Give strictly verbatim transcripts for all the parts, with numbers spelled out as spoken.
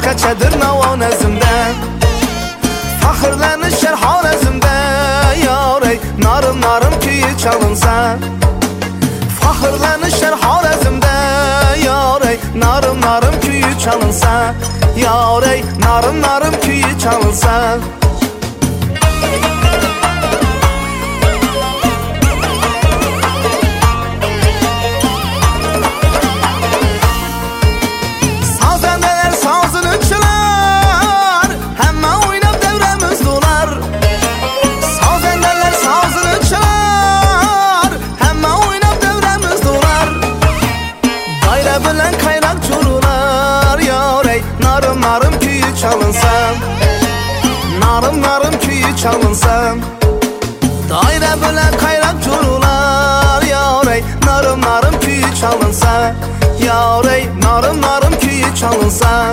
kaçadır navan özümde. Fahırlanışır Xorazmda yorey, narım narım kuyy çalınsa. Fahırlanışır Xorazmda yorey, narım narım kuyy çalınsa. Yorey, narım narım kuyy çalınsa. Sazendeler sazını çalar, hemen oynab devremiz dolar. Sazendeler sazını çalar, hemen oynab devremiz dolar. Daire bilen kaynak çorular, yorey, narım narım kuyy çalınsa. Narım narım kuyy çalınsa. Daire bilen kaynak çorular, yorey, narım narım kuyy çalınsa. Yorey, narım narım kuyy çalınsa.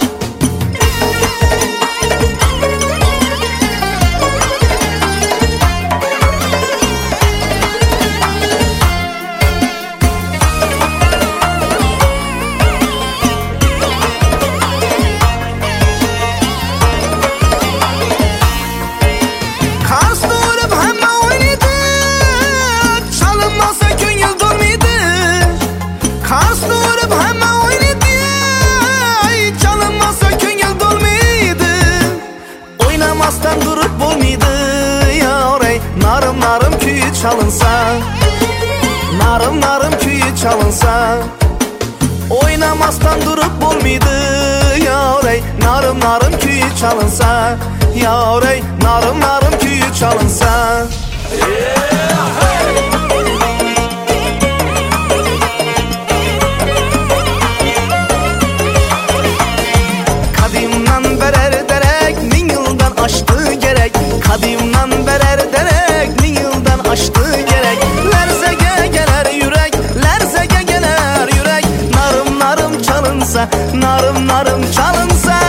Oynamasdan durup bulmaydı yorey, narım narım kuyy çalınsa. Narım narım kuyy çalınsa. Oynamasdan durup bulmaydı yorey, narım narım kuyy çalınsa. Yorey, narım narım kuyy çalınsa. Kadimdan berer derek min yıldan aştı gerek. Kadimdan berer derek min yıldan aştı gerek. Lerzege geler yürek, lerzege geler yürek. Narım narım çalınsa, narım narım çalınsa.